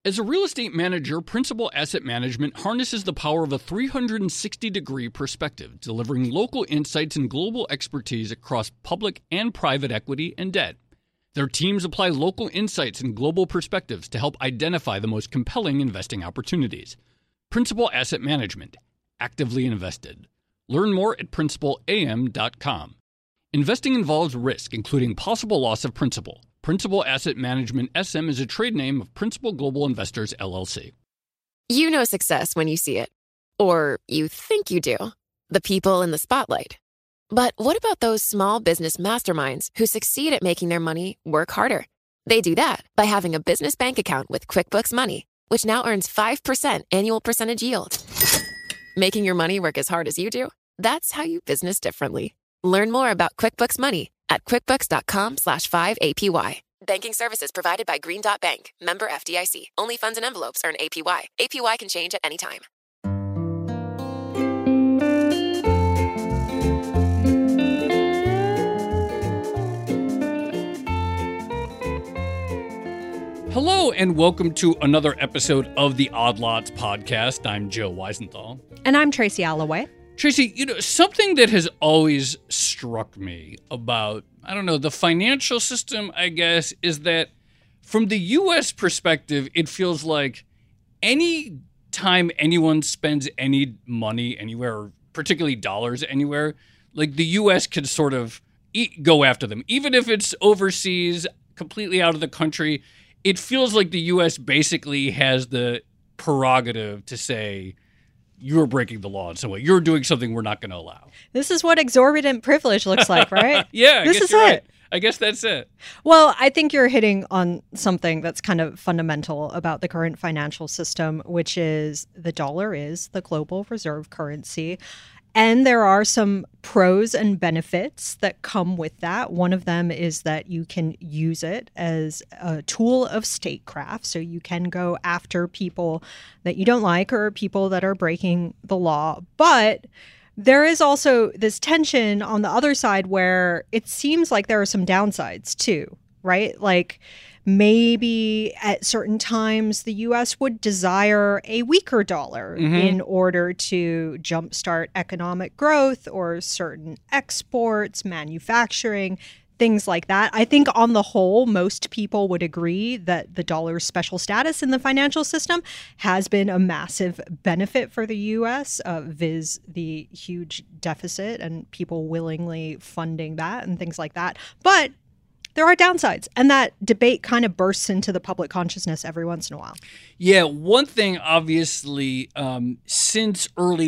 As a real estate manager, Principal Asset Management harnesses the power of a 360-degree perspective, delivering local insights and global expertise across public and private equity and debt. Their teams apply local insights and global perspectives to help identify the most compelling investing opportunities. Principal Asset Management. Actively invested. Learn more at principalam.com. Investing involves risk, including possible loss of principal. Principal Asset Management SM is a trade name of Principal Global Investors, LLC. You know success when you see it. Or you think you do. The people in the spotlight. But what about those small business masterminds who succeed at making their money work harder? They do that by having a business bank account with QuickBooks Money, which now earns 5% annual percentage yield. Making your money work as hard as you do? That's how you business differently. Learn more about QuickBooks Money at quickbooks.com/5APY. Banking services provided by Green Dot Bank. Member FDIC. Only funds and envelopes earn APY. APY can change at any time. Hello and welcome to another episode of the Odd Lots podcast. I'm Joe Weisenthal. And I'm Tracy Alloway. Tracy, something that has always struck me about, the financial system, I guess, is that from the U.S. perspective, it feels like any time anyone spends any money anywhere, particularly dollars anywhere, like the U.S. could sort of go after them. Even if it's overseas, completely out of the country, it feels like the U.S. basically has the prerogative to say, you're breaking the law in some way. You're doing something we're not going to allow. This is what exorbitant privilege looks like, right? Yeah, this is it. Right. I guess that's it. Well, I think you're hitting on something that's kind of fundamental about the current financial system, which is the dollar is the global reserve currency. And there are some pros and benefits that come with that. One of them is that you can use it as a tool of statecraft. So you can go after people that you don't like or people that are breaking the law. But there is also this tension on the other side where it seems like there are some downsides too, right? Like maybe at certain times the U.S. would desire a weaker dollar in order to jumpstart economic growth or certain exports, manufacturing, things like that. I think on the whole, most people would agree that the dollar's special status in the financial system has been a massive benefit for the U.S., viz. The huge deficit and people willingly funding that and things like that. But there are downsides, and that debate kind of bursts into the public consciousness every once in a while. Yeah, one thing, obviously, since early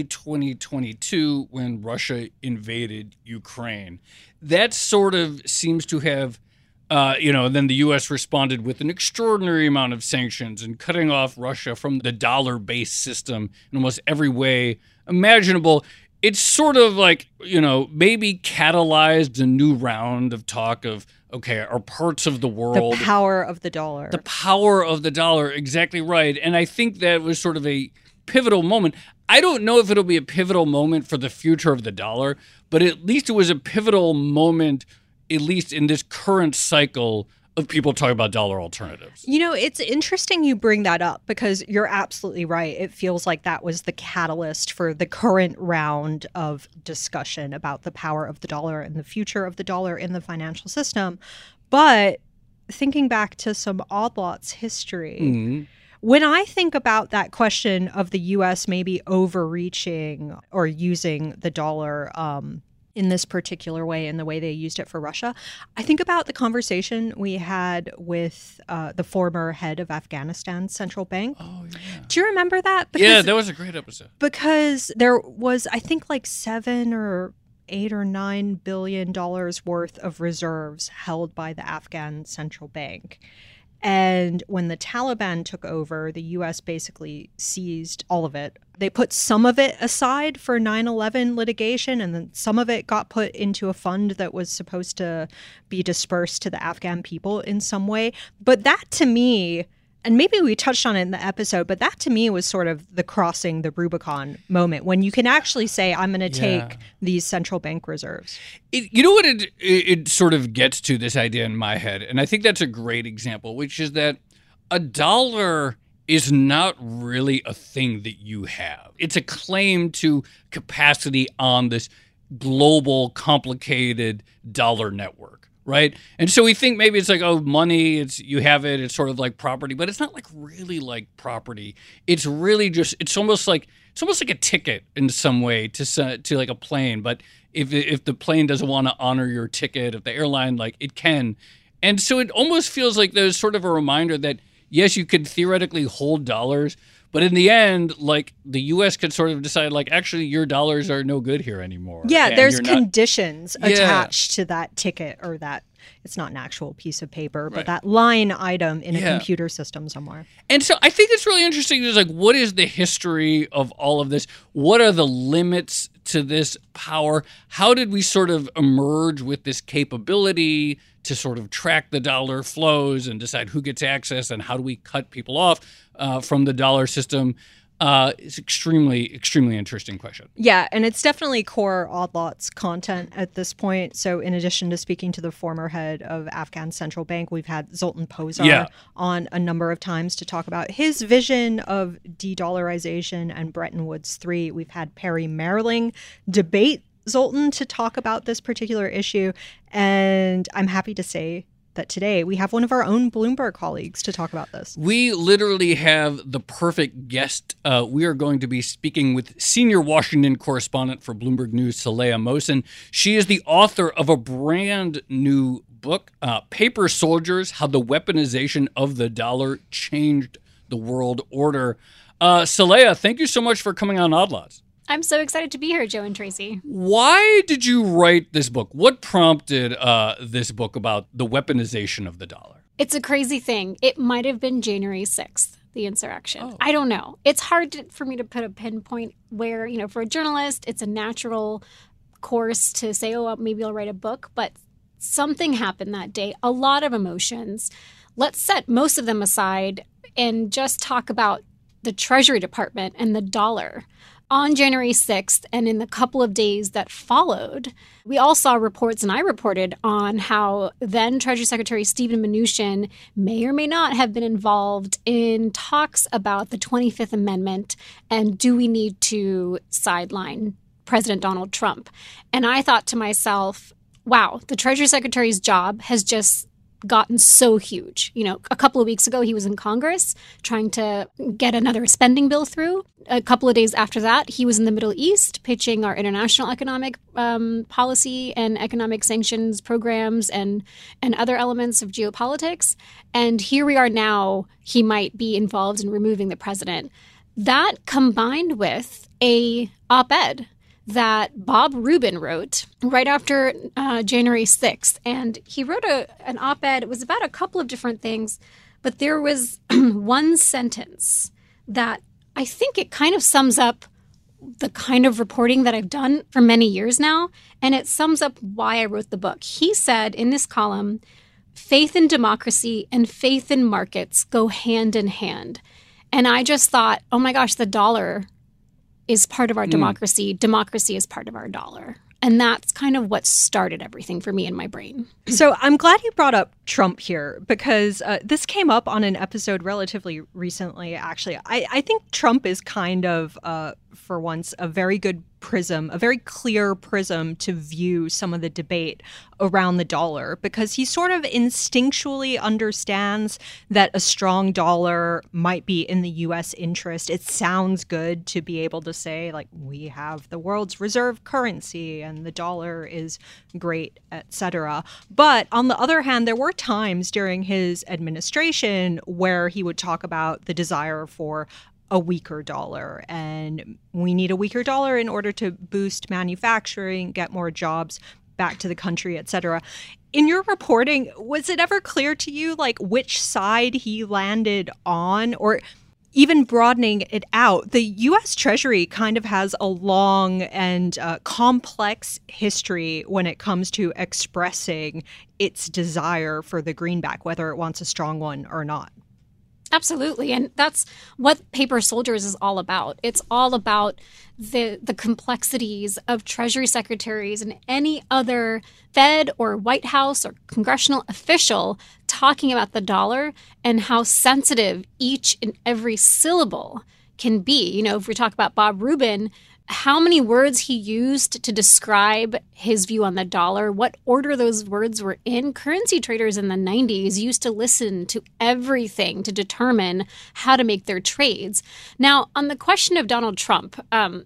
2022, when Russia invaded Ukraine, that sort of seems to have, then the U.S. responded with an extraordinary amount of sanctions and cutting off Russia from the dollar-based system in almost every way imaginable. It's sort of like, maybe catalyzed a new round of talk of, okay, are parts of the world... The power of the dollar. The power of the dollar, exactly right. And I think that was sort of a pivotal moment. I don't know if it'll be a pivotal moment for the future of the dollar, but at least it was a pivotal moment, at least in this current cycle of people talking about dollar alternatives. It's interesting you bring that up because you're absolutely right. It feels like that was the catalyst for the current round of discussion about the power of the dollar and the future of the dollar in the financial system. But thinking back to some Odd Lots history, when I think about that question of the U.S. maybe overreaching or using the dollar in this particular way, in the way they used it for Russia, I think about the conversation we had with the former head of Afghanistan's central bank. Oh, yeah. Do you remember that? Yeah, that was a great episode. Because there was, I think, like $7 or $8 or $9 billion worth of reserves held by the Afghan central bank. And when the Taliban took over, the U.S. basically seized all of it. They put some of it aside for 9/11 litigation, and then some of it got put into a fund that was supposed to be dispersed to the Afghan people in some way. But that to me, and maybe we touched on it in the episode, but that to me was sort of the crossing the Rubicon moment when you can actually say, I'm going to take these central bank reserves. You know what it sort of gets to, this idea in my head, and I think that's a great example, which is that a dollar is not really a thing that you have. It's a claim to capacity on this global, complicated dollar network, right? And so we think maybe it's like, oh, money, you have it, it's sort of like property, but it's not like really like property. It's really just, it's almost like a ticket in some way to like a plane. But if the plane doesn't want to honor your ticket, if the airline, like, it can. And so it almost feels like there's sort of a reminder that, yes, you could theoretically hold dollars, but in the end, like, the U.S. could sort of decide, like, actually, your dollars are no good here anymore. Yeah, there's conditions attached to that ticket, or that, it's not an actual piece of paper, but that line item in a computer system somewhere. And so I think it's really interesting. Is like, what is the history of all of this? What are the limits to this power? How did we sort of emerge with this capability to sort of track the dollar flows and decide who gets access, and how do we cut people off from the dollar system? It's extremely, extremely interesting question. Yeah, and it's definitely core Odd Lots content at this point. So in addition to speaking to the former head of Afghan Central Bank, we've had Zoltan Pozsar on a number of times to talk about his vision of de-dollarization and Bretton Woods III. We've had Perry Marling debate Zoltan to talk about this particular issue. And I'm happy to say that today we have one of our own Bloomberg colleagues to talk about this. We literally have the perfect guest. We are going to be speaking with senior Washington correspondent for Bloomberg News, Saleha Mohsin. She is the author of a brand new book, Paper Soldiers: How the Weaponization of the Dollar Changed the World Order. Saleha, thank you so much for coming on Odd Lots. I'm so excited to be here, Joe and Tracy. Why did you write this book? What prompted this book about the weaponization of the dollar? It's a crazy thing. It might have been January 6th, the insurrection. Oh. I don't know. It's hard for me to put a pinpoint where, for a journalist, it's a natural course to say, oh, well, maybe I'll write a book. But something happened that day, a lot of emotions. Let's set most of them aside and just talk about the Treasury Department and the dollar. On January 6th and in the couple of days that followed, we all saw reports, and I reported on how then Treasury Secretary Steven Mnuchin may or may not have been involved in talks about the 25th Amendment and do we need to sideline President Donald Trump. And I thought to myself, wow, the Treasury Secretary's job has just gotten so huge. A couple of weeks ago, he was in Congress trying to get another spending bill through. A couple of days after that, he was in the Middle East pitching our international economic policy and economic sanctions programs and other elements of geopolitics. And here we are now, he might be involved in removing the president. That combined with a op-ed that Bob Rubin wrote right after January 6th. And he wrote an op-ed. It was about a couple of different things, but there was one sentence that I think it kind of sums up the kind of reporting that I've done for many years now, and it sums up why I wrote the book. He said in this column, faith in democracy and faith in markets go hand in hand. And I just thought, oh my gosh, the dollar is part of our democracy. Democracy is part of our dollar. And that's kind of what started everything for me in my brain. So I'm glad you brought up Trump here, because this came up on an episode relatively recently, actually. I think Trump is kind of, for once, a very good prism, a very clear prism to view some of the debate around the dollar, because he sort of instinctually understands that a strong dollar might be in the U.S. interest. It sounds good to be able to say, like, we have the world's reserve currency and the dollar is great, etc. But on the other hand, there were times during his administration where he would talk about the desire for a weaker dollar, and we need a weaker dollar in order to boost manufacturing, get more jobs back to the country, etc. In your reporting, was it ever clear to you, like, which side he landed on? Or even broadening it out, the U.S. Treasury kind of has a long and complex history when it comes to expressing its desire for the greenback, whether it wants a strong one or not. Absolutely. And that's what Paper Soldiers is all about. It's all about the complexities of Treasury secretaries and any other Fed or White House or congressional official talking about the dollar and how sensitive each and every syllable can be. You know, if we talk about Bob Rubin, how many words he used to describe his view on the dollar, what order those words were in. Currency traders in the 90s used to listen to everything to determine how to make their trades. Now, on the question of Donald Trump, from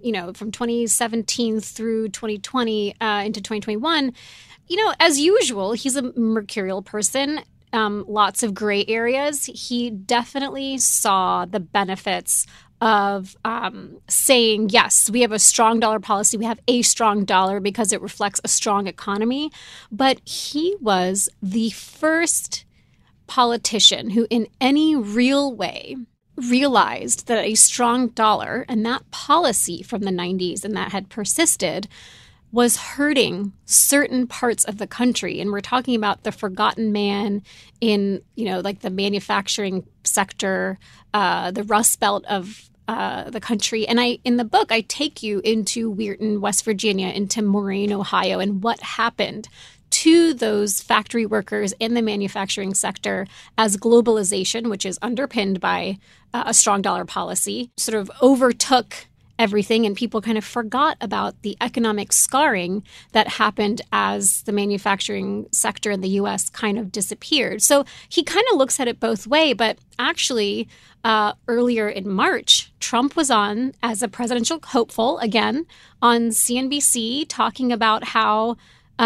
2017 through 2020 into 2021, as usual, he's a mercurial person. Lots of gray areas. He definitely saw the benefits of saying, yes, we have a strong dollar policy. We have a strong dollar because it reflects a strong economy. But he was the first politician who in any real way realized that a strong dollar and that policy from the 90s and that had persisted was hurting certain parts of the country. And we're talking about the forgotten man in, like the manufacturing sector, the Rust Belt of the country. And in the book, I take you into Weirton, West Virginia, into Moraine, Ohio, and what happened to those factory workers in the manufacturing sector as globalization, which is underpinned by a strong dollar policy, sort of overtook everything, and people kind of forgot about the economic scarring that happened as the manufacturing sector in the U.S. kind of disappeared. So he kind of looks at it both ways, but actually earlier in March, Trump was on as a presidential hopeful again on CNBC talking about how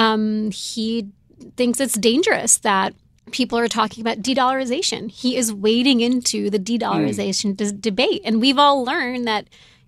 he thinks it's dangerous that people are talking about de-dollarization. He is wading into the de-dollarization debate, and we've all learned that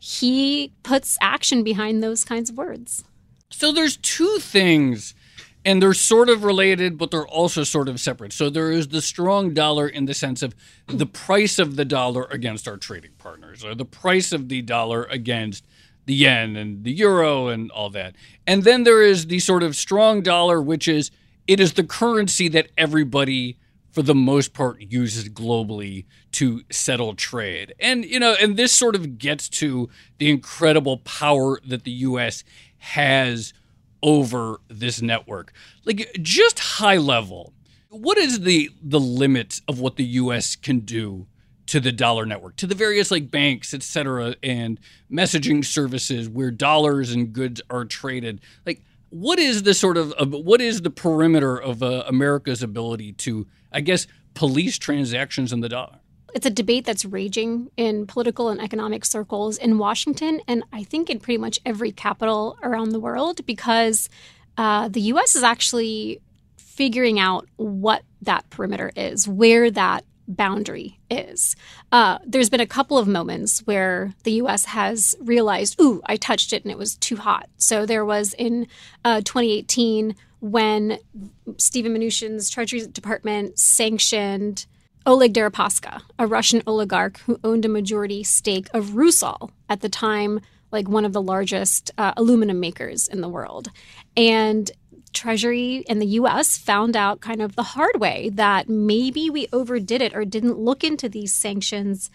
he puts action behind those kinds of words. So there's two things, and they're sort of related, but they're also sort of separate. So there is the strong dollar in the sense of the price of the dollar against our trading partners, or the price of the dollar against the yen and the euro and all that. And then there is the sort of strong dollar, which is it is the currency that everybody for the most part uses globally to settle trade. And, and this sort of gets to the incredible power that the U.S. has over this network. Like, just high level, what is the limit of what the U.S. can do to the dollar network, to the various banks, et cetera, and messaging services where dollars and goods are traded? What is the perimeter of America's ability to, I guess, police transactions in the dollar? It's a debate that's raging in political and economic circles in Washington, and I think in pretty much every capital around the world, because the U.S. is actually figuring out what that perimeter is, where that boundary is. There's been a couple of moments where the U.S. has realized, I touched it and it was too hot. So there was in 2018 when Steven Mnuchin's Treasury Department sanctioned Oleg Deripaska, a Russian oligarch who owned a majority stake of Rusal, at the time one of the largest aluminum makers in the world. And Treasury in the U.S. found out kind of the hard way that maybe we overdid it or didn't look into these sanctions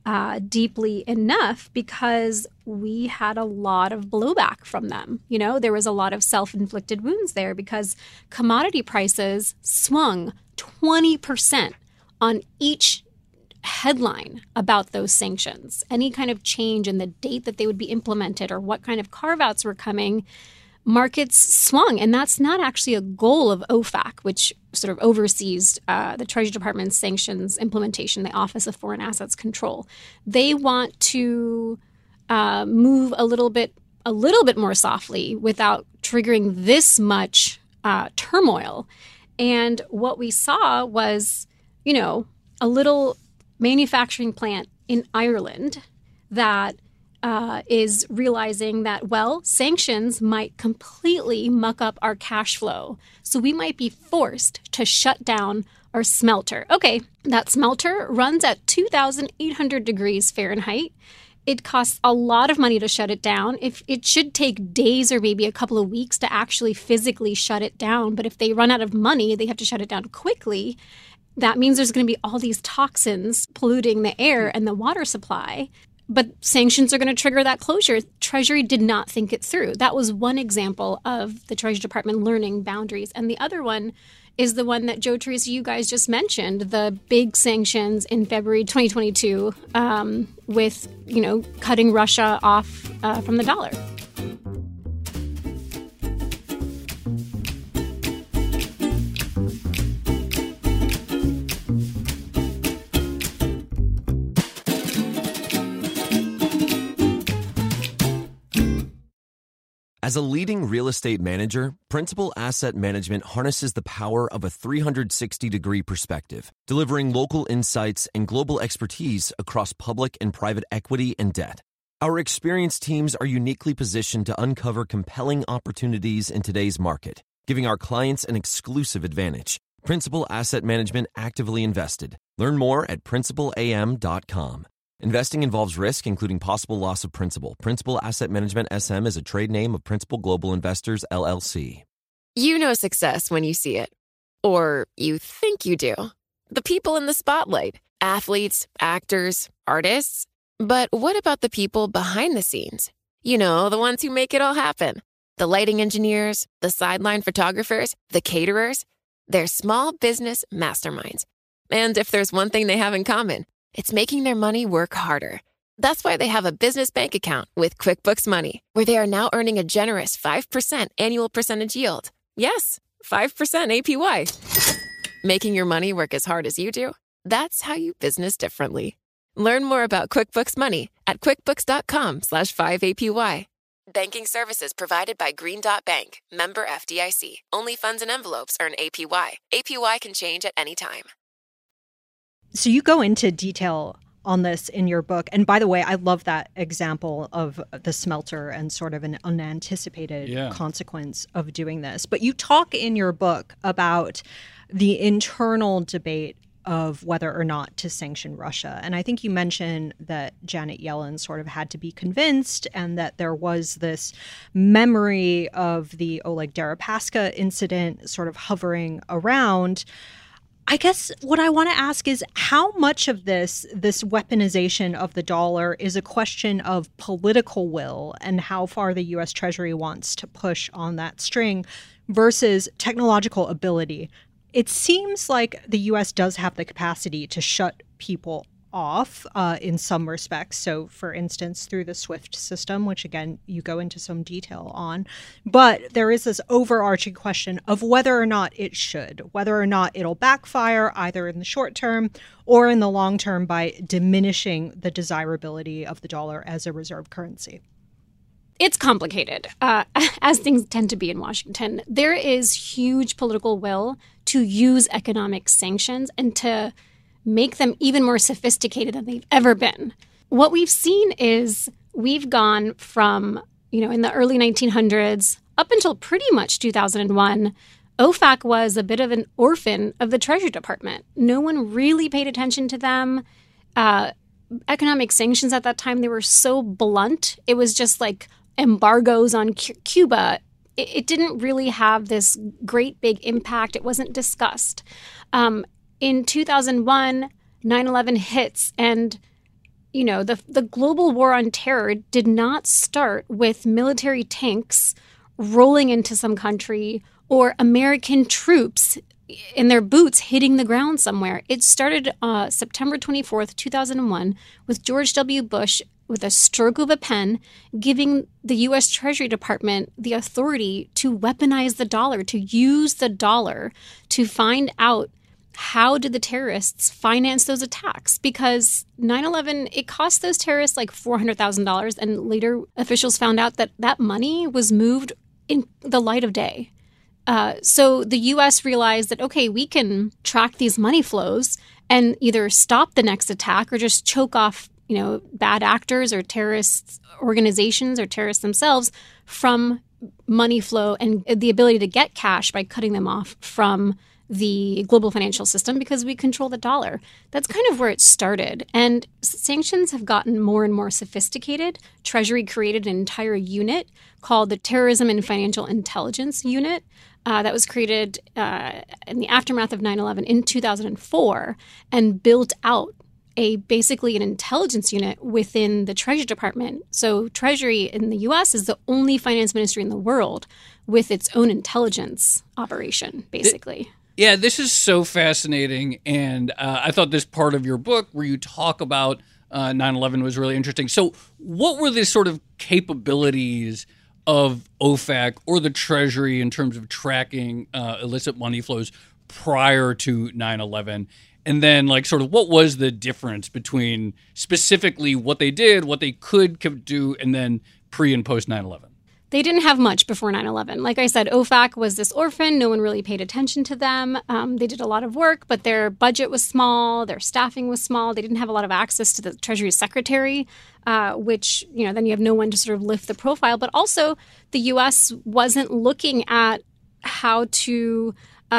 deeply enough, because we had a lot of blowback from them. There was a lot of self-inflicted wounds there because commodity prices swung 20% on each headline about those sanctions. Any kind of change in the date that they would be implemented or what kind of carve-outs were coming, markets swung. And that's not actually a goal of OFAC, which sort of oversees the Treasury Department's sanctions implementation, the Office of Foreign Assets Control. They want to move a little bit more softly without triggering this much turmoil. And what we saw was, a little manufacturing plant in Ireland that is realizing that, sanctions might completely muck up our cash flow. So we might be forced to shut down our smelter. Okay, that smelter runs at 2,800 degrees Fahrenheit. It costs a lot of money to shut it down. If it should take days or maybe a couple of weeks to actually physically shut it down. But if they run out of money, they have to shut it down quickly. that means there's going to be all these toxins polluting the air and the water supply. But sanctions are going to trigger that closure. Treasury did not think it through. That was one example of the Treasury Department learning boundaries. And the other one is the one that Joe, Teresa, you guys just mentioned, the big sanctions in February 2022 with, cutting Russia off from the dollar. As a leading real estate manager, Principal Asset Management harnesses the power of a 360-degree perspective, delivering local insights and global expertise across public and private equity and debt. Our experienced teams are uniquely positioned to uncover compelling opportunities in today's market, giving our clients an exclusive advantage. Principal Asset Management actively invested. Learn more at principalam.com. Investing involves risk, including possible loss of principal. Principal Asset Management SM is a trade name of Principal Global Investors, LLC. You know success when you see it. Or you think you do. The people in the spotlight. Athletes, actors, artists. But what about the people behind the scenes? You know, the ones who make it all happen. The lighting engineers, the sideline photographers, the caterers. They're small business masterminds. And if there's one thing they have in common, it's making their money work harder. That's why they have a business bank account with QuickBooks Money, where they are now earning a generous 5% annual percentage yield. Yes, 5% APY. Making your money work as hard as you do? That's how you business differently. Learn more about QuickBooks Money at quickbooks.com/5APY. Banking services provided by Green Dot Bank, member FDIC. Only funds and envelopes earn APY. APY can change at any time. So you go into detail on this in your book. And by the way, I love that example of the smelter and sort of an unanticipated consequence of doing this. But you talk in your book about the internal debate of whether or not to sanction Russia. And I think you mentioned that Janet Yellen sort of had to be convinced, and that there was this memory of the Oleg Deripaska incident sort of hovering around. I guess what I want to ask is how much of this weaponization of the dollar is a question of political will and how far the U.S. Treasury wants to push on that string versus technological ability. It seems like the U.S. does have the capacity to shut people off in some respects. So, for instance, through the SWIFT system, which, again, you go into some detail on. But there is this overarching question of whether or not it should, whether or not it'll backfire either in the short term or in the long term by diminishing the desirability of the dollar as a reserve currency. It's complicated, as things tend to be in Washington. There is huge political will to use economic sanctions and to make them even more sophisticated than they've ever been. What we've seen is we've gone from, in the early 1900s up until pretty much 2001, OFAC was a bit of an orphan of the Treasury Department. No one really paid attention to them. Economic sanctions at that time, they were so blunt. It was just like embargoes on Cuba. It didn't really have this great big impact. It wasn't discussed. In 2001, 9/11 hits, and the global war on terror did not start with military tanks rolling into some country or American troops in their boots hitting the ground somewhere. It started September 24th, 2001, with George W. Bush, with a stroke of a pen, giving the U.S. Treasury Department the authority to weaponize the dollar, to use the dollar to find out how did the terrorists finance those attacks? Because 9/11, it cost those terrorists like $400,000. And later officials found out that that money was moved in the light of day. So the U.S. realized that, okay, we can track these money flows and either stop the next attack or just choke off, bad actors or terrorist organizations or terrorists themselves from money flow and the ability to get cash by cutting them off from the global financial system because we control the dollar. That's kind of where it started. And sanctions have gotten more and more sophisticated. Treasury created an entire unit called the Terrorism and Financial Intelligence Unit. that was created in the aftermath of 9/11 in 2004 and built out basically an intelligence unit within the Treasury Department. So Treasury in the U.S. is the only finance ministry in the world with its own intelligence operation, basically. Yeah, this is so fascinating. And I thought this part of your book where you talk about 9/11 was really interesting. So what were the sort of capabilities of OFAC or the Treasury in terms of tracking illicit money flows prior to 9/11? And then, like, sort of what was the difference between specifically what they did, what they could do, and then pre and post 9/11? They didn't have much before 9/11. Like I said, OFAC was this orphan. No one really paid attention to them. They did a lot of work, but their budget was small. Their staffing was small. They didn't have a lot of access to the Treasury Secretary, which, then you have no one to sort of lift the profile. But also, the U.S. wasn't looking at how to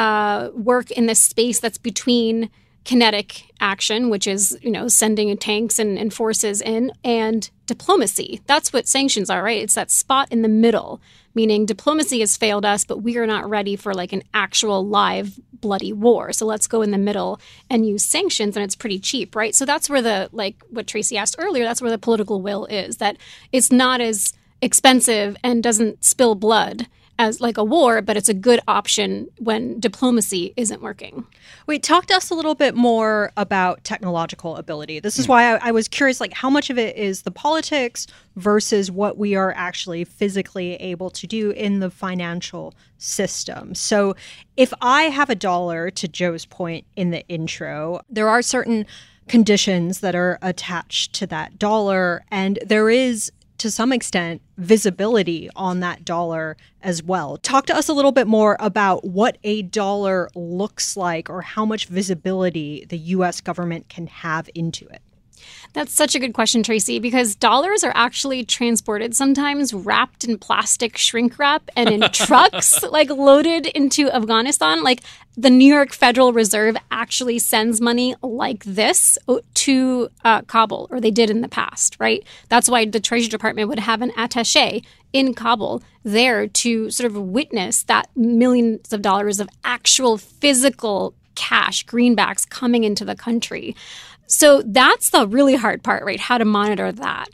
work in this space that's between kinetic action, which is, sending tanks and forces in, and diplomacy. That's what sanctions are, right? It's that spot in the middle, meaning diplomacy has failed us, but we are not ready for like an actual live bloody war. So let's go in the middle and use sanctions, and it's pretty cheap, right? So that's where what Tracy asked earlier, that's where the political will is, that it's not as expensive and doesn't spill blood as like a war, but it's a good option when diplomacy isn't working. Wait, talk to us a little bit more about technological ability. This is why I was curious, like, how much of it is the politics versus what we are actually physically able to do in the financial system. So if I have a dollar, to Joe's point in the intro, there are certain conditions that are attached to that dollar, and there is, to some extent, visibility on that dollar as well. Talk to us a little bit more about what a dollar looks like, or how much visibility the U.S. government can have into it. That's such a good question, Tracy, because dollars are actually transported sometimes wrapped in plastic shrink wrap and in trucks, like loaded into Afghanistan. Like the New York Federal Reserve actually sends money like this to Kabul, or they did in the past, right? That's why the Treasury Department would have an attaché in Kabul there to sort of witness that millions of dollars of actual physical cash, greenbacks coming into the country. So that's the really hard part, right? How to monitor that.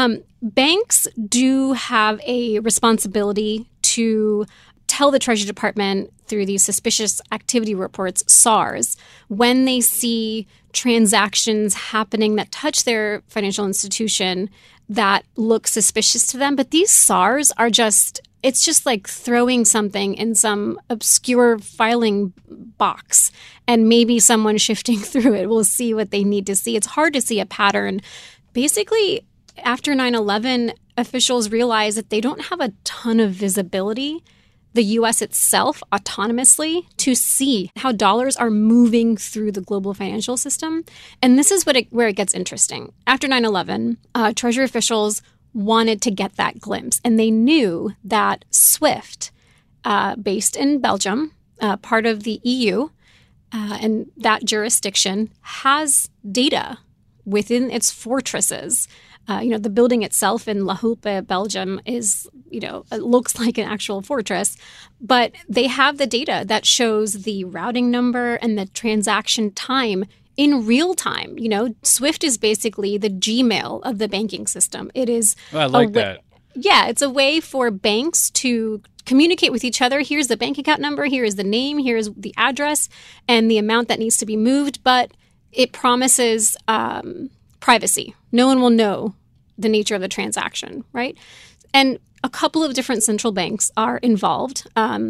Banks do have a responsibility to tell the Treasury Department through these suspicious activity reports, SARs, when they see transactions happening that touch their financial institution that look suspicious to them. But these SARs are it's just like throwing something in some obscure filing box, and maybe someone shifting through it will see what they need to see. It's hard to see a pattern. Basically, after 9/11, officials realized that they don't have a ton of visibility, the U.S. itself, autonomously, to see how dollars are moving through the global financial system. And this is where it gets interesting. After 9/11, Treasury officials wanted to get that glimpse. And they knew that SWIFT, based in Belgium, part of the EU, and that jurisdiction has data within its fortresses. The building itself in La Hulpe, Belgium is, it looks like an actual fortress, but they have the data that shows the routing number and the transaction time in real time. SWIFT is basically the Gmail of the banking system. It is. I like that. Yeah, it's a way for banks to communicate with each other. Here's the bank account number. Here is the name. Here's the address and the amount that needs to be moved. But it promises privacy. No one will know the nature of the transaction, right? And a couple of different central banks are involved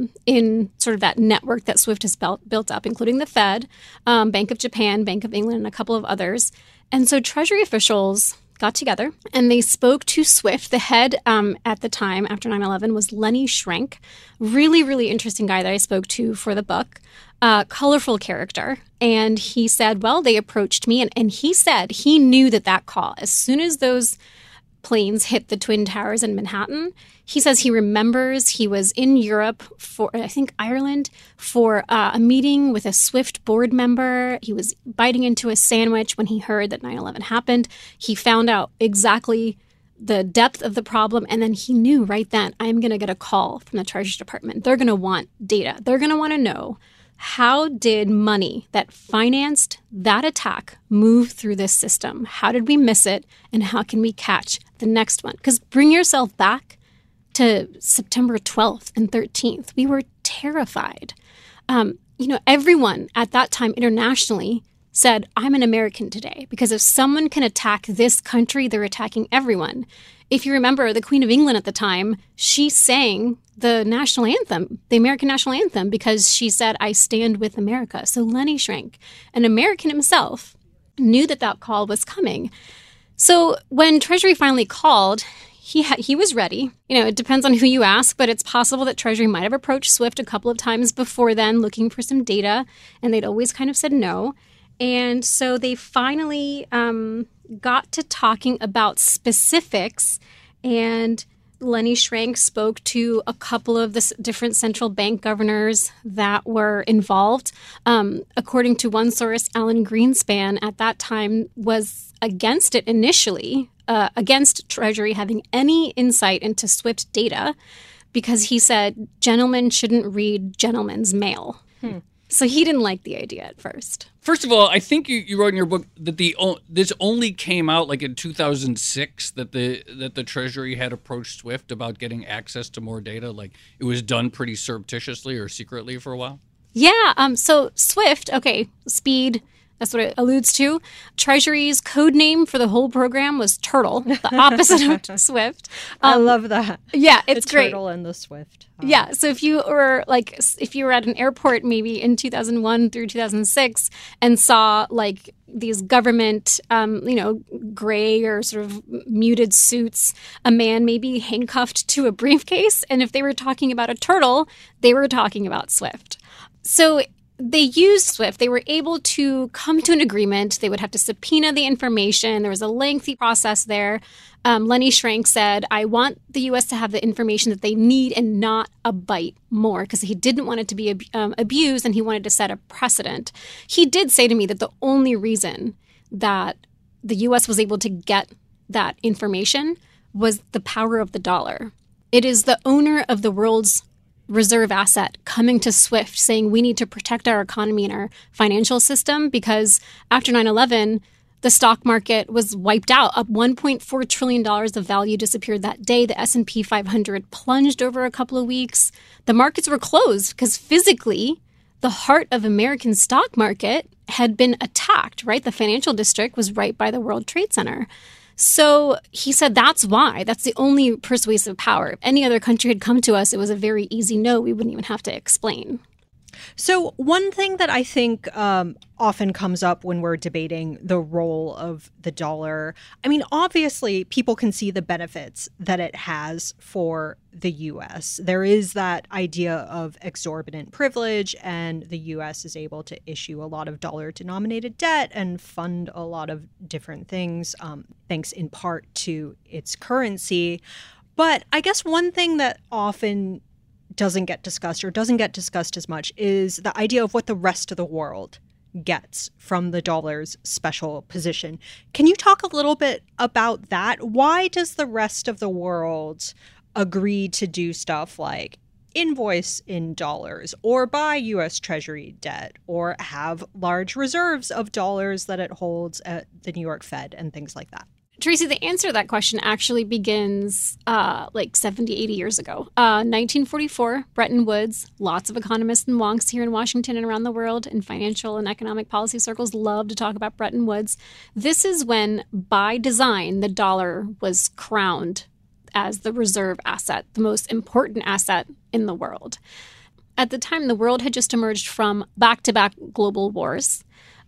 in sort of that network that SWIFT has built up, including the Fed, Bank of Japan, Bank of England, and a couple of others. And so Treasury officials got together and they spoke to SWIFT. The head at the time, after 9/11, was Lenny Schrank. Really, really interesting guy that I spoke to for the book. Colorful character. And he said, well, they approached me, and he said he knew that call, as soon as those planes hit the Twin Towers in Manhattan, he says he remembers he was in Europe for, I think Ireland, for a meeting with a SWIFT board member. He was biting into a sandwich when he heard that 9/11 happened. He found out exactly the depth of the problem. And then he knew right then, I'm going to get a call from the Treasury Department. They're going to want data. They're going to want to know, how did money that financed that attack move through this system? How did we miss it? And how can we catch the next one? Because bring yourself back to September 12th and 13th. We were terrified. Everyone at that time internationally said, I'm an American today, because if someone can attack this country, they're attacking everyone. If you remember, the Queen of England at the time, she sang the national anthem, the American national anthem, because she said, I stand with America. So Lenny Schrank, an American himself, knew that call was coming. So when Treasury finally called, he was ready. It depends on who you ask, but it's possible that Treasury might have approached SWIFT a couple of times before then looking for some data, and they'd always kind of said no. And so they finally got to talking about specifics, and Lenny Schrank spoke to a couple of the different central bank governors that were involved. According to one source, Alan Greenspan at that time was against it initially, against Treasury having any insight into SWIFT data, because he said gentlemen shouldn't read gentlemen's mail. So he didn't like the idea at first. First of all, I think you wrote in your book that this only came out like in 2006 that the Treasury had approached SWIFT about getting access to more data. Like it was done pretty surreptitiously or secretly for a while. Yeah. So SWIFT, speed. That's what it alludes to. Treasury's code name for the whole program was Turtle, the opposite of Swift. I love that. Yeah, it's the great. Turtle and the Swift. Yeah, so if you were at an airport maybe in 2001 through 2006 and saw like these government, gray or sort of muted suits, a man maybe handcuffed to a briefcase, and if they were talking about a turtle, they were talking about Swift. So they used SWIFT. They were able to come to an agreement. They would have to subpoena the information. There was a lengthy process there. Lenny Schrank said, I want the U.S. to have the information that they need and not a bite more, because he didn't want it to be abused, and he wanted to set a precedent. He did say to me that the only reason that the U.S. was able to get that information was the power of the dollar. It is the owner of the world's reserve asset coming to SWIFT saying we need to protect our economy and our financial system, because after 9/11, the stock market was wiped out. Up $1.4 trillion of value disappeared that day. The S&P 500 plunged over a couple of weeks. The markets were closed because physically the heart of American stock market had been attacked, right? The financial district was right by the World Trade Center. So he said that's why. That's the only persuasive power. If any other country had come to us, it was a very easy no. We wouldn't even have to explain. So one thing that I think often comes up when we're debating the role of the dollar, I mean, obviously, people can see the benefits that it has for the U.S. There is that idea of exorbitant privilege, and the U.S. is able to issue a lot of dollar-denominated debt and fund a lot of different things, thanks in part to its currency. But I guess one thing that often doesn't get discussed as much is the idea of what the rest of the world gets from the dollar's special position. Can you talk a little bit about that? Why does the rest of the world agree to do stuff like invoice in dollars or buy U.S. Treasury debt or have large reserves of dollars that it holds at the New York Fed and things like that? Tracy, the answer to that question actually begins 70, 80 years ago. 1944, Bretton Woods. Lots of economists and wonks here in Washington and around the world in financial and economic policy circles love to talk about Bretton Woods. This is when, by design, the dollar was crowned as the reserve asset, the most important asset in the world. At the time, the world had just emerged from back-to-back global wars.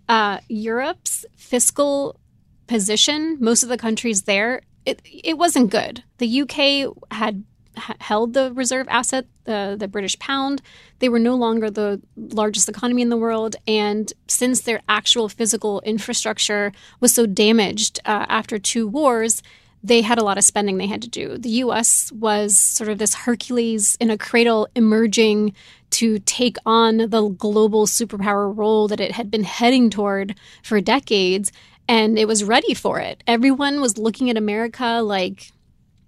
Europe's fiscal position, most of the countries there, it wasn't good. The UK had held the reserve asset, the British pound. They were no longer the largest economy in the world. And since their actual physical infrastructure was so damaged after two wars, they had a lot of spending they had to do. The U.S. was sort of this Hercules in a cradle emerging to take on the global superpower role that it had been heading toward for decades. And it was ready for it. Everyone was looking at America like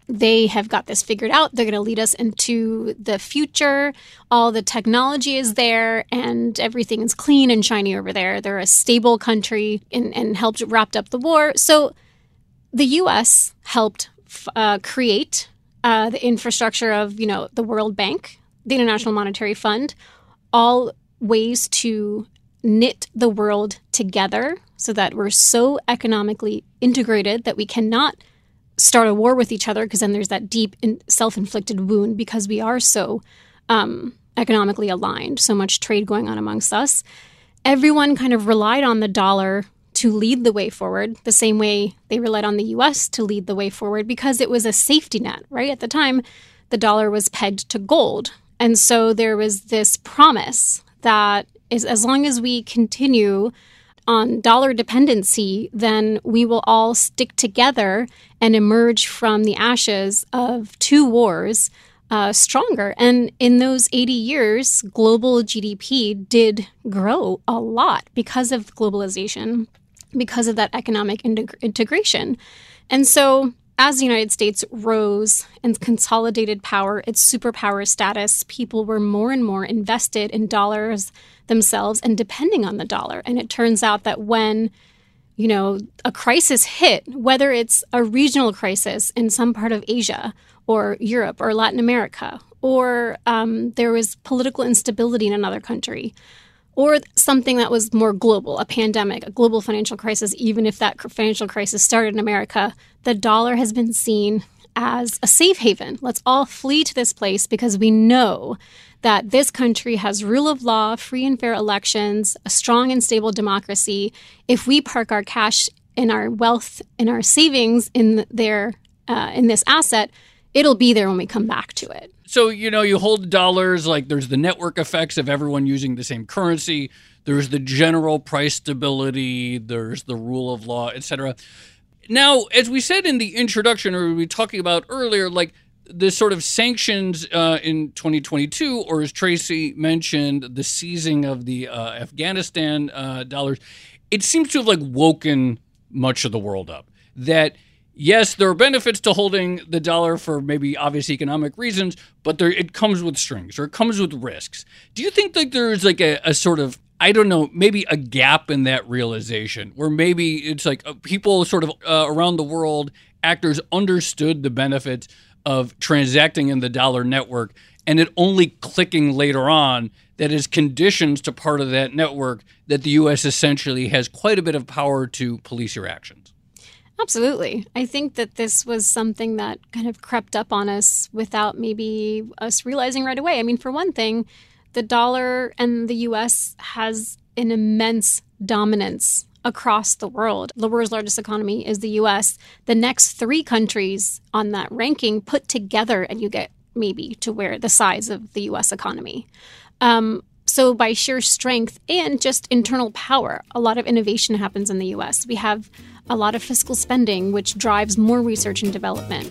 they have got this figured out. They're going to lead us into the future. All the technology is there and everything is clean and shiny over there. They're a stable country and helped wrapped up the war. So the U.S. helped create the infrastructure of, the World Bank, the International Monetary Fund, all ways to knit the world together so that we're so economically integrated that we cannot start a war with each other, because then there's that deep self-inflicted wound because we are so economically aligned, so much trade going on amongst us. Everyone kind of relied on the dollar to lead the way forward, the same way they relied on the U.S. to lead the way forward, because it was a safety net, right? At the time, the dollar was pegged to gold. And so there was this promise that as long as we continue on dollar dependency, then we will all stick together and emerge from the ashes of two wars stronger. And in those 80 years, global GDP did grow a lot because of globalization, because of that economic integration. And so as the United States rose and consolidated power, its superpower status, people were more and more invested in dollars themselves and depending on the dollar. And it turns out that when, a crisis hit, whether it's a regional crisis in some part of Asia or Europe or Latin America, or there was political instability in another country, or something that was more global, a pandemic, a global financial crisis, even if that financial crisis started in America, the dollar has been seen as a safe haven. Let's all flee to this place because we know that this country has rule of law, free and fair elections, a strong and stable democracy. If we park our cash and our wealth and our savings in this asset, it'll be there when we come back to it. So, you hold dollars, like there's the network effects of everyone using the same currency. There's the general price stability. There's the rule of law, et cetera. Now, as we said in the introduction, or we were talking about earlier, like the sort of sanctions in 2022, or as Tracy mentioned, the seizing of the Afghanistan dollars, it seems to have woken much of the world up. That yes, there are benefits to holding the dollar for maybe obvious economic reasons, but it comes with strings or it comes with risks. Do you think there's a sort of, I don't know, maybe a gap in that realization where maybe it's people sort of around the world, actors understood the benefits of transacting in the dollar network and it only clicking later on that is conditions to part of that network that the U.S. essentially has quite a bit of power to police your actions? Absolutely. I think that this was something that kind of crept up on us without maybe us realizing right away. I mean, for one thing, the dollar and the U.S. has an immense dominance across the world. The world's largest economy is the U.S. The next three countries on that ranking put together, and you get maybe to where the size of the U.S. economy. So by sheer strength and just internal power, a lot of innovation happens in the U.S. We have a lot of fiscal spending, which drives more research and development.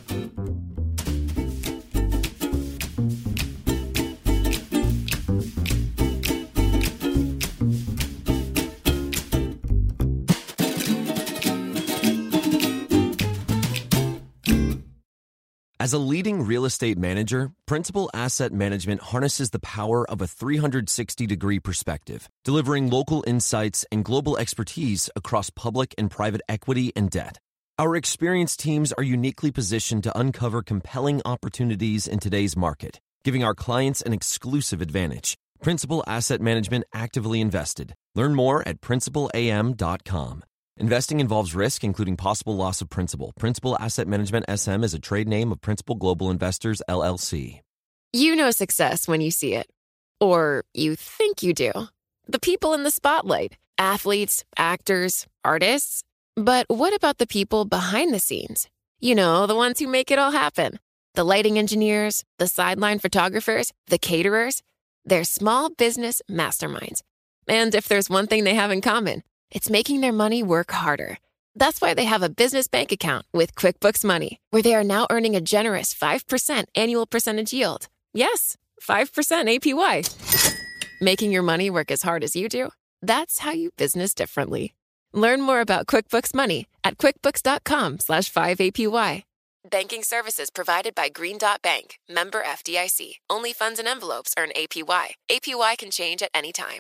As a leading real estate manager, Principal Asset Management harnesses the power of a 360-degree perspective, delivering local insights and global expertise across public and private equity and debt. Our experienced teams are uniquely positioned to uncover compelling opportunities in today's market, giving our clients an exclusive advantage. Principal Asset Management actively invested. Learn more at principalam.com. Investing involves risk, including possible loss of principal. Principal Asset Management SM is a trade name of Principal Global Investors, LLC. You know success when you see it. Or you think you do. The people in the spotlight. Athletes, actors, artists. But what about the people behind the scenes? You know, the ones who make it all happen. The lighting engineers, the sideline photographers, the caterers. They're small business masterminds. And if there's one thing they have in common, it's making their money work harder. That's why they have a business bank account with QuickBooks Money, where they are now earning a generous 5% annual percentage yield. Yes, 5% APY. Making your money work as hard as you do? That's how you business differently. Learn more about QuickBooks Money at quickbooks.com/5APY. Banking services provided by Green Dot Bank, member FDIC. Only funds and envelopes earn APY. APY can change at any time.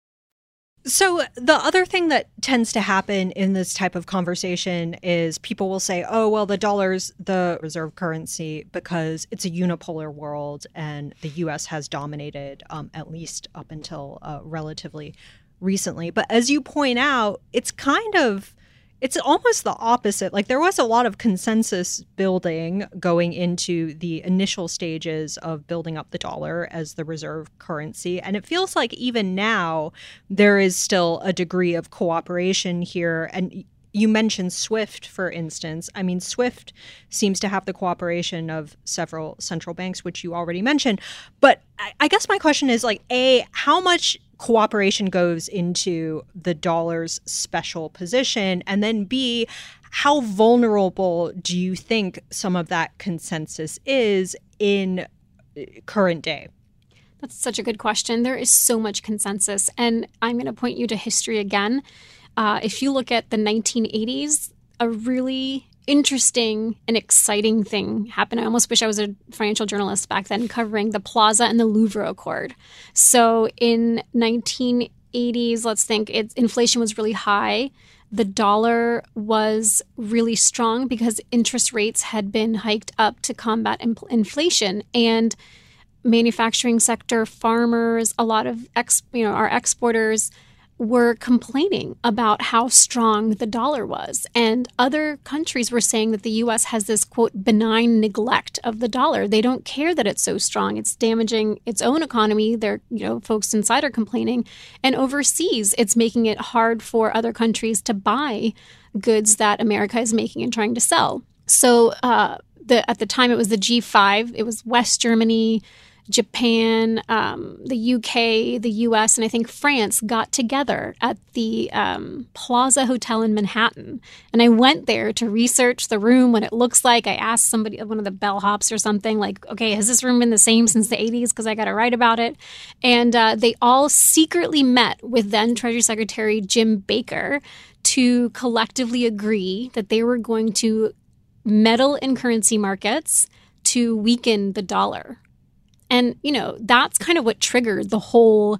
So the other thing that tends to happen in this type of conversation is people will say, oh, well, the dollar's the reserve currency because it's a unipolar world and the U.S. has dominated at least up until relatively recently. But as you point out, it's almost the opposite. Like there was a lot of consensus building going into the initial stages of building up the dollar as the reserve currency. And it feels like even now there is still a degree of cooperation here. And you mentioned SWIFT, for instance. I mean, SWIFT seems to have the cooperation of several central banks, which you already mentioned. But I guess my question is like, A, how much cooperation goes into the dollar's special position? And then B, how vulnerable do you think some of that consensus is in current day? That's such a good question. There is so much consensus. And I'm going to point you to history again. If you look at the 1980s, a really interesting and exciting thing happened. I almost wish I was a financial journalist back then covering the Plaza and the Louvre Accord. So in 1980s, let's think inflation was really high. The dollar was really strong because interest rates had been hiked up to combat inflation. And manufacturing sector, farmers, a lot of our exporters were complaining about how strong the dollar was. And other countries were saying that the U.S. has this, quote, benign neglect of the dollar. They don't care that it's so strong. It's damaging its own economy. Folks inside are complaining. And overseas, it's making it hard for other countries to buy goods that America is making and trying to sell. So at the time, it was the G5. It was West Germany, Japan, the UK, the US, and I think France got together at the Plaza Hotel in Manhattan. And I went there to research the room, what it looks like. I asked somebody, one of the bellhops or something, like, okay, has this room been the same since the 80s? Because I got to write about it. And they all secretly met with then Treasury Secretary Jim Baker to collectively agree that they were going to meddle in currency markets to weaken the dollar. And, that's kind of what triggered the whole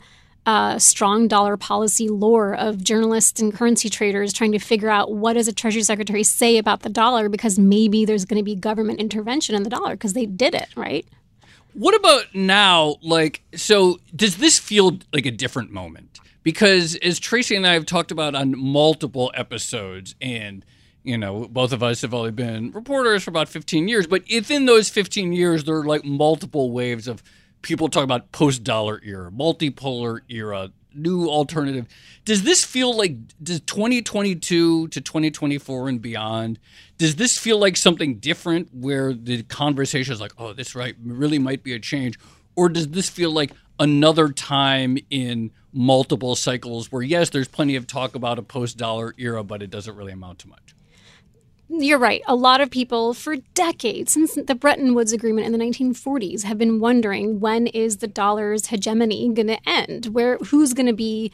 strong dollar policy lore of journalists and currency traders trying to figure out what does a Treasury Secretary say about the dollar, because maybe there's going to be government intervention in the dollar because they did it, right? What about now? So does this feel like a different moment? Because as Tracy and I have talked about on multiple episodes, and both of us have only been reporters for about 15 years, but within those 15 years, there are multiple waves of people talking about post-dollar era, multipolar era, new alternative. Does this feel does 2022 to 2024 and beyond, does this feel like something different where the conversation is oh, this really might be a change? Or does this feel like another time in multiple cycles where, yes, there's plenty of talk about a post-dollar era, but it doesn't really amount to much? You're right. A lot of people for decades, since the Bretton Woods Agreement in the 1940s, have been wondering, when is the dollar's hegemony going to end? Who's going to be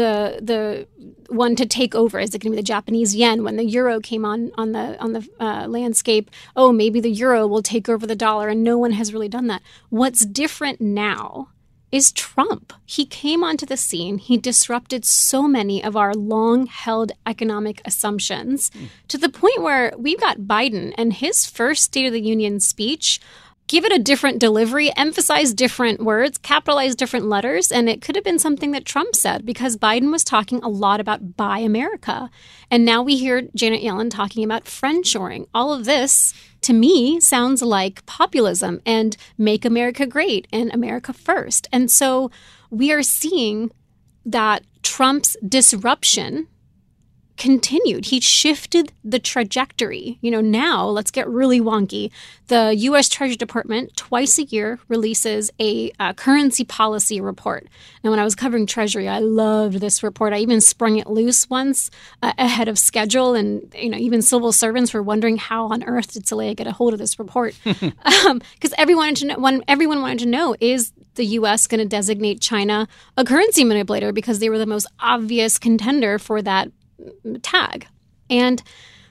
the one to take over? Is it going to be the Japanese yen? When the euro came on the landscape, oh, maybe the euro will take over the dollar, and no one has really done that. What's different now is Trump. He came onto the scene. He disrupted so many of our long-held economic assumptions to the point where we've got Biden, and his first State of the Union speech, give it a different delivery, emphasize different words, capitalize different letters, and it could have been something that Trump said, because Biden was talking a lot about Buy America. And now we hear Janet Yellen talking about friendshoring. All of this, to me, sounds like populism and Make America Great and America First. And so we are seeing that Trump's disruption continued. He shifted the trajectory. Now let's get really wonky. The U.S. Treasury Department twice a year releases a currency policy report. Now, when I was covering Treasury, I loved this report. I even sprung it loose once ahead of schedule. And, even civil servants were wondering how on earth did Saleha get a hold of this report? Because everyone wanted to know, is the U.S. going to designate China a currency manipulator, because they were the most obvious contender for that tag. And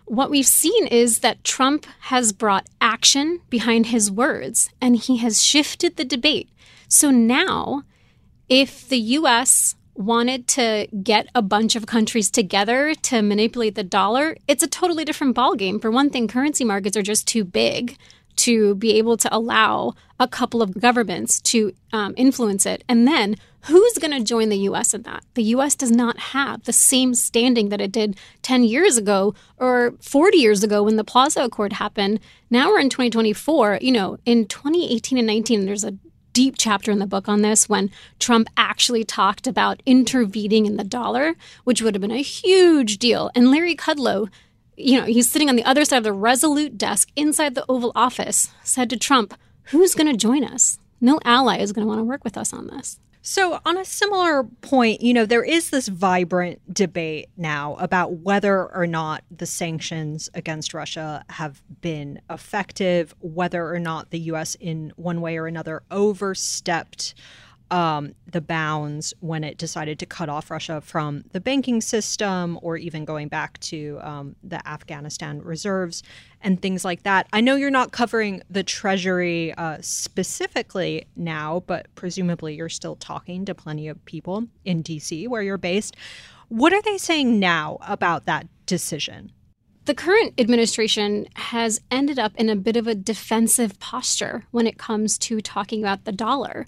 what we've seen is that Trump has brought action behind his words, and he has shifted the debate. So now, if the U.S. wanted to get a bunch of countries together to manipulate the dollar, it's a totally different ballgame. For one thing, currency markets are just too big to be able to allow a couple of governments to influence it. And then who's going to join the U.S. in that? The U.S. does not have the same standing that it did 10 years ago or 40 years ago when the Plaza Accord happened. Now we're in 2024. You know, in 2018 and 19, there's a deep chapter in the book on this when Trump actually talked about intervening in the dollar, which would have been a huge deal. And Larry Kudlow, you know, he's sitting on the other side of the Resolute desk inside the Oval Office, said to Trump, who's going to join us? No ally is going to want to work with us on this. So on a similar point, you know, there is this vibrant debate now about whether or not the sanctions against Russia have been effective, whether or not the U.S. in one way or another overstepped the bounds when it decided to cut off Russia from the banking system, or even going back to the Afghanistan reserves and things like that. I know you're not covering the Treasury specifically now, but presumably you're still talking to plenty of people in D.C. where you're based. What are they saying now about that decision? The current administration has ended up in a bit of a defensive posture when it comes to talking about the dollar.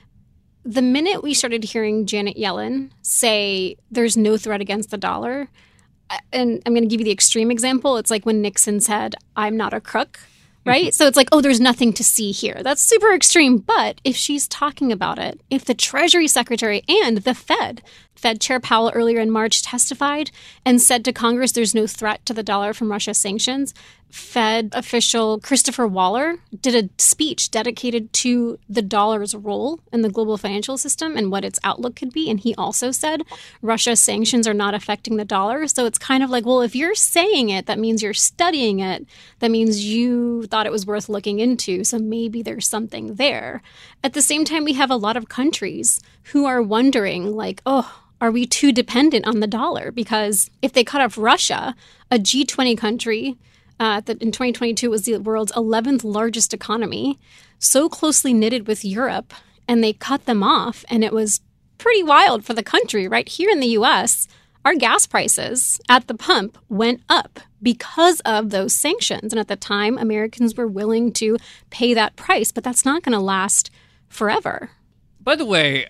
The minute we started hearing Janet Yellen say there's no threat against the dollar, and I'm going to give you the extreme example. It's like when Nixon said, I'm not a crook, right? So it's like, oh, there's nothing to see here. That's super extreme. But if she's talking about it, if the Treasury Secretary and the Fed Chair Powell earlier in March testified and said to Congress there's no threat to the dollar from Russia sanctions, Fed official Christopher Waller did a speech dedicated to the dollar's role in the global financial system and what its outlook could be. And he also said Russia sanctions are not affecting the dollar. So it's kind of like, well, if you're saying it, that means you're studying it. That means you thought it was worth looking into. So maybe there's something there. At the same time, we have a lot of countries who are wondering, like, oh, are we too dependent on the dollar? Because if they cut off Russia, a G20 country that in 2022 was the world's 11th largest economy, so closely knitted with Europe, and they cut them off, and it was pretty wild for the country. Right here in the U.S., our gas prices at the pump went up because of those sanctions. And at the time, Americans were willing to pay that price, but that's not going to last forever. By the way,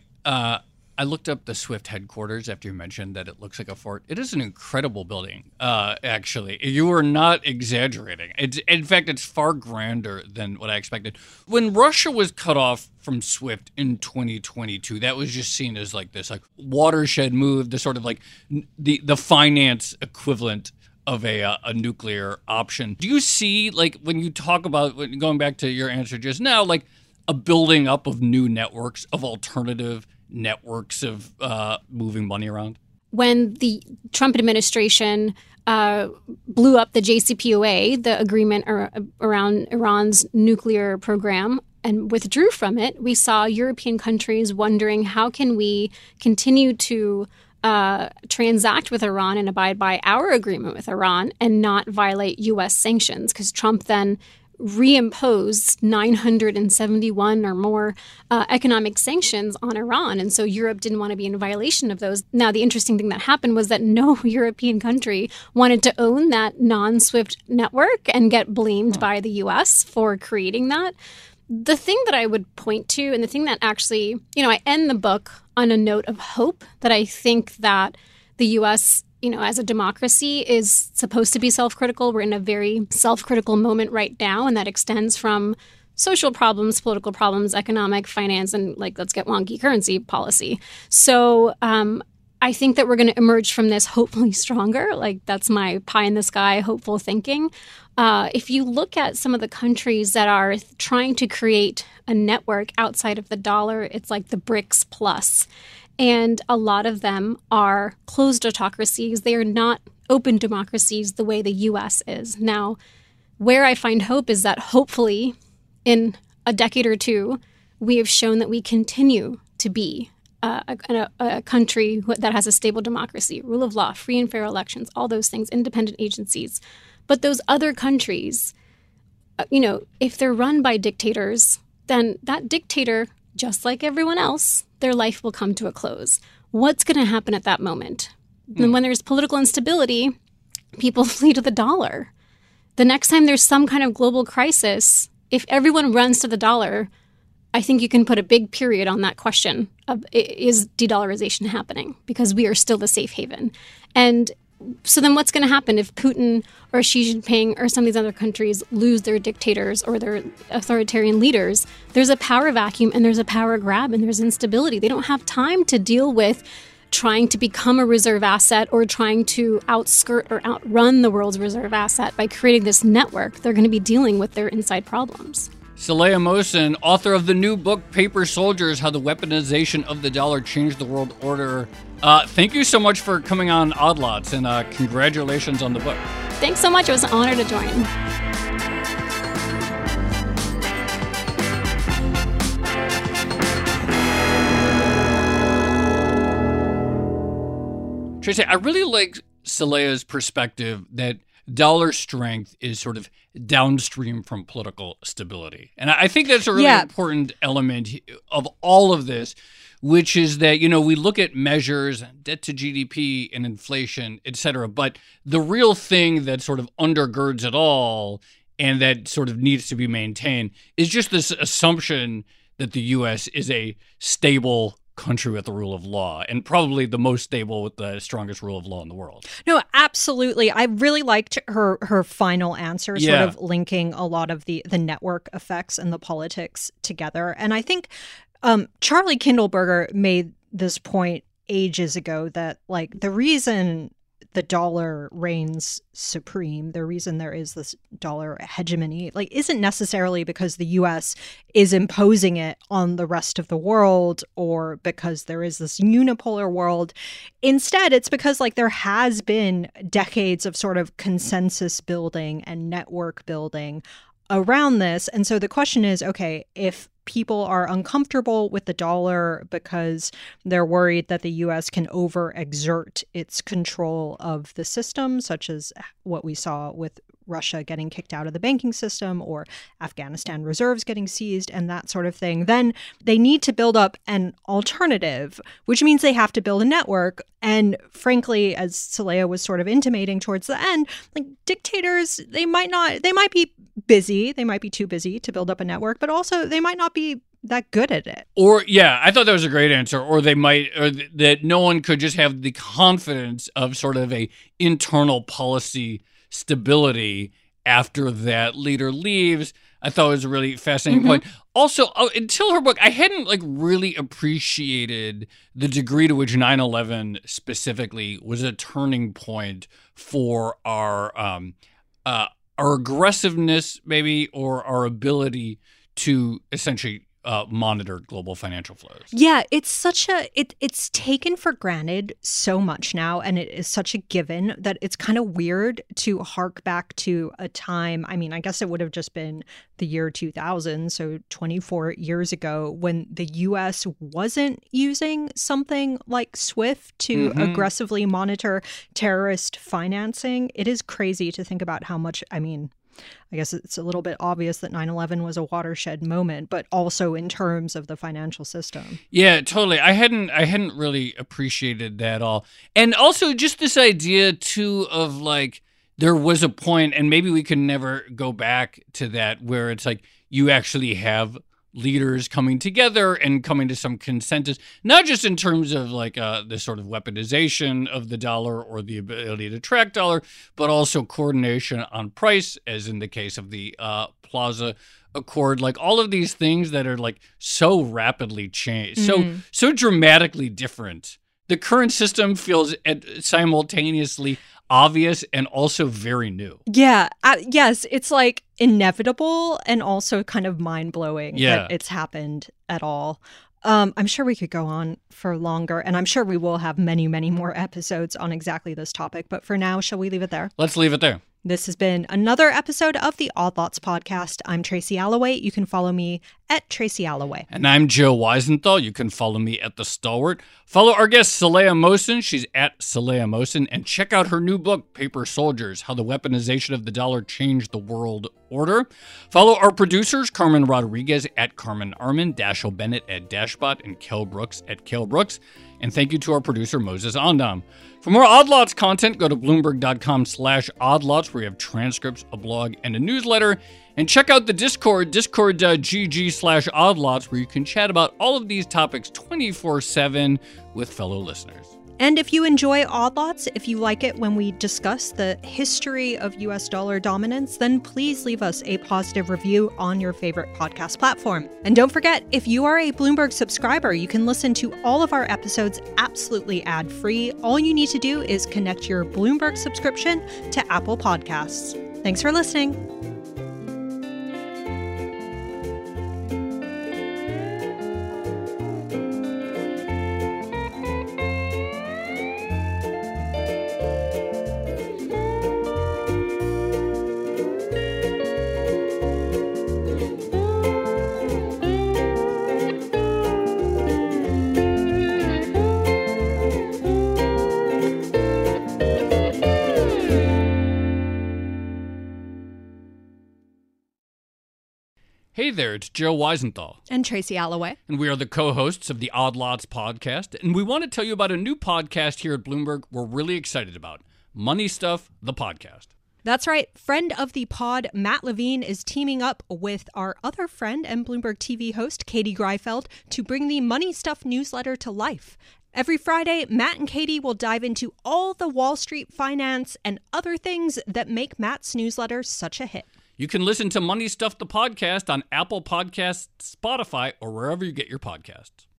I looked up the SWIFT headquarters after you mentioned that it looks like a fort. It is an incredible building, actually. You are not exaggerating. In fact, it's far grander than what I expected. When Russia was cut off from SWIFT in 2022, that was just seen as like this like watershed move, the sort of like the finance equivalent of a nuclear option. Do you see, like, when you talk about, going back to your answer just now, like a building up of new networks, of alternative networks of moving money around? When the Trump administration blew up the JCPOA, the agreement around Iran's nuclear program, and withdrew from it, we saw European countries wondering, how can we continue to transact with Iran and abide by our agreement with Iran and not violate U.S. sanctions? Because Trump then reimposed 971 or more economic sanctions on Iran. And so Europe didn't want to be in violation of those. Now, the interesting thing that happened was that no European country wanted to own that non-SWIFT network and get blamed by the U.S. for creating that. The thing that I would point to, and the thing that actually, I end the book on a note of hope, that I think that the U.S., as a democracy, is supposed to be self-critical. We're in a very self-critical moment right now, and that extends from social problems, political problems, economic, finance, and let's get wonky, currency policy. So I think that we're going to emerge from this hopefully stronger. That's my pie in the sky, hopeful thinking. If you look at some of the countries that are trying to create a network outside of the dollar, it's like the BRICS Plus. And a lot of them are closed autocracies. They are not open democracies the way the U.S. is. Now, where I find hope is that hopefully in a decade or two, we have shown that we continue to be a country that has a stable democracy, rule of law, free and fair elections, all those things, independent agencies. But those other countries, if they're run by dictators, then that dictator, just like everyone else, their life will come to a close. What's going to happen at that moment? And when there's political instability, people flee to the dollar. The next time there's some kind of global crisis, if everyone runs to the dollar, I think you can put a big period on that question of, is de-dollarization happening? Because we are still the safe haven. And so then what's going to happen if Putin or Xi Jinping or some of these other countries lose their dictators or their authoritarian leaders? There's a power vacuum and there's a power grab and there's instability. They don't have time to deal with trying to become a reserve asset or trying to outskirt or outrun the world's reserve asset by creating this network. They're going to be dealing with their inside problems. Saleha Mohsin, author of the new book, Paper Soldiers, How the Weaponization of the Dollar Changed the World Order. Thank you so much for coming on Odd Lots, and congratulations on the book. Thanks so much. It was an honor to join. Tracy, I really like Saleha's perspective that dollar strength is sort of downstream from political stability. And I think that's a really important element of all of this, which is that, we look at measures, debt to GDP and inflation, et cetera, but the real thing that sort of undergirds it all and that sort of needs to be maintained is just this assumption that the U.S. is a stable country with the rule of law, and probably the most stable with the strongest rule of law in the world. No, absolutely. I really liked her final answer, sort of linking a lot of the network effects and the politics together. And I think Charlie Kindleberger made this point ages ago that, like, the reason the dollar reigns supreme, the reason there is this dollar hegemony, like, isn't necessarily because the U.S. is imposing it on the rest of the world or because there is this unipolar world. Instead, it's because, like, there has been decades of sort of consensus building and network building around this. And so the question is, okay, if people are uncomfortable with the dollar because they're worried that the U.S. can overexert its control of the system, such as what we saw with Russia getting kicked out of the banking system or Afghanistan reserves getting seized and that sort of thing, then they need to build up an alternative, which means they have to build a network. And frankly, as Saleha was sort of intimating towards the end, like, dictators, they might be busy, they might be too busy to build up a network, but also they might not be that good at it. Or, I thought that was a great answer. Or they might, or that no one could just have the confidence of sort of a internal policy stability after that leader leaves. I thought it was a really fascinating point. Also, until her book, I hadn't really appreciated the degree to which 9/11 specifically was a turning point for our aggressiveness, maybe, or our ability to essentially monitor global financial flows. Yeah, it's it's taken for granted so much now, and it is such a given that it's kind of weird to hark back to a time. I mean, I guess it would have just been the year 2000, so 24 years ago, when the U.S. wasn't using something like SWIFT to aggressively monitor terrorist financing. It is crazy to think about how much, I guess it's a little bit obvious that 9/11 was a watershed moment, but also in terms of the financial system. Yeah, totally. I hadn't really appreciated that at all. And also just this idea too of there was a point, and maybe we can never go back to that, where it's you actually have leaders coming together and coming to some consensus, not just in terms of the sort of weaponization of the dollar or the ability to track dollar, but also coordination on price, as in the case of the Plaza Accord. All of these things that are so rapidly changed, so dramatically different. The current system feels simultaneously obvious and also very new. Yeah. Yes. It's inevitable and also kind of mind-blowing that it's happened at all. I'm sure we could go on for longer, and I'm sure we will have many, many more episodes on exactly this topic. But for now, shall we leave it there? Let's leave it there. This has been another episode of the Odd Lots podcast. I'm Tracy Alloway. You can follow me at Tracy Alloway. And I'm Joe Weisenthal. You can follow me at The Stalwart. Follow our guest, Saleha Mohsin. She's at Saleha Mohsin. And check out her new book, Paper Soldiers, How the Weaponization of the Dollar Changed the World Order. Follow our producers, Carmen Rodriguez at Carmen Armin, Dashiell Bennett at Dashbot, and Kel Brooks at Kel Brooks. And thank you to our producer, Moses Ondam. For more Odd Lots content, go to Bloomberg.com/oddlots, where we have transcripts, a blog, and a newsletter. And check out the Discord, discord.gg/oddlots, where you can chat about all of these topics 24/7 with fellow listeners. And if you enjoy Odd Lots, if you like it when we discuss the history of US dollar dominance, then please leave us a positive review on your favorite podcast platform. And don't forget, if you are a Bloomberg subscriber, you can listen to all of our episodes absolutely ad-free. All you need to do is connect your Bloomberg subscription to Apple Podcasts. Thanks for listening. Hey there, it's Joe Weisenthal. And Tracy Alloway. And we are the co-hosts of the Odd Lots podcast. And we want to tell you about a new podcast here at Bloomberg we're really excited about. Money Stuff, the podcast. That's right. Friend of the pod, Matt Levine, is teaming up with our other friend and Bloomberg TV host, Katie Greifeld, to bring the Money Stuff newsletter to life. Every Friday, Matt and Katie will dive into all the Wall Street finance and other things that make Matt's newsletter such a hit. You can listen to Money Stuff, the podcast on Apple Podcasts, Spotify, or wherever you get your podcasts.